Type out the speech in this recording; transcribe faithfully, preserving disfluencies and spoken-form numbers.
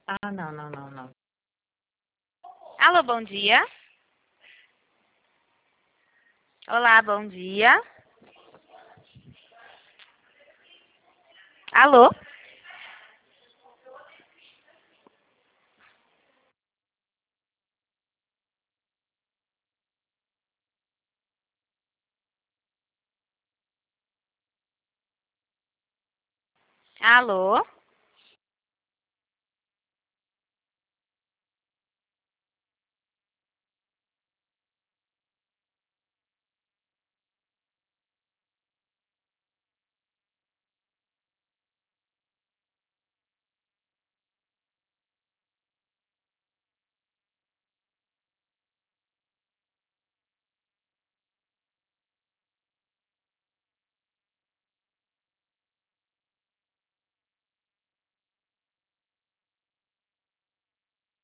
Ah, não, não, não, não. Alô, bom dia. Olá, bom dia. Alô? Alô?